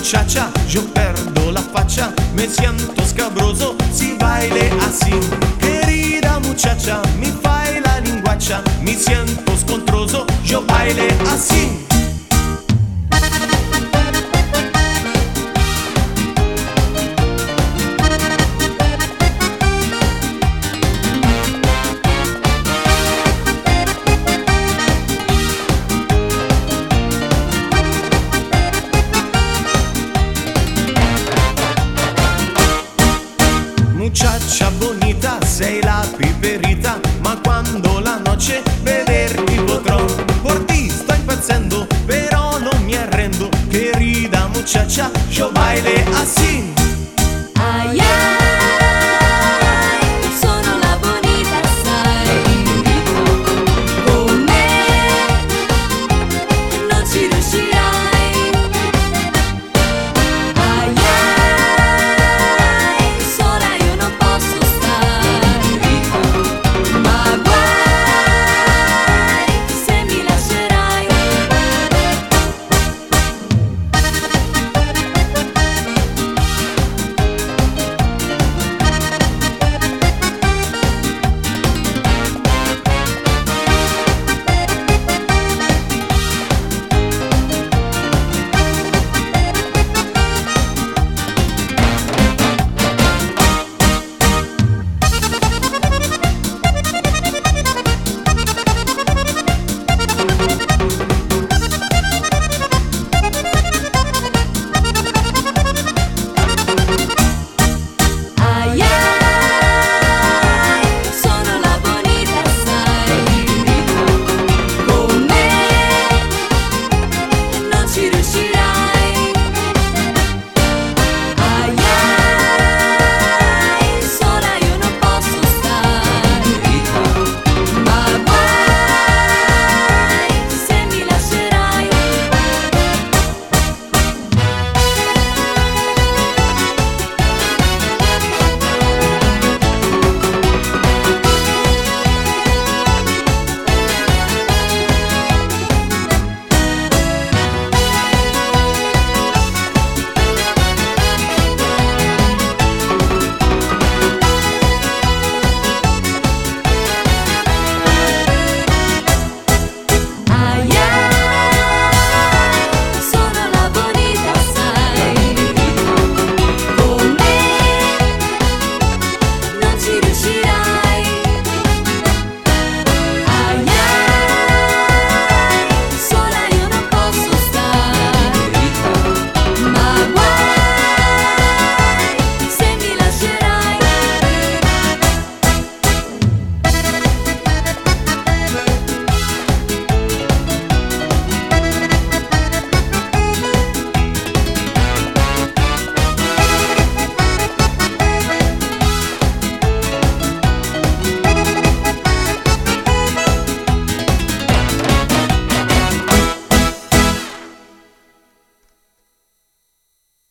muchacha, yo perdo la facha, me siento scabroso si baile así. Querida muchacha, mi fai la linguaccia, mi siento scontroso, yo baile así. Muchacha bonita, sei la piperita, ma quando la noche vederti potrò. Por ti sto impazzendo, però non mi arrendo. Querida muchacha, yo baile así. Ay, ay.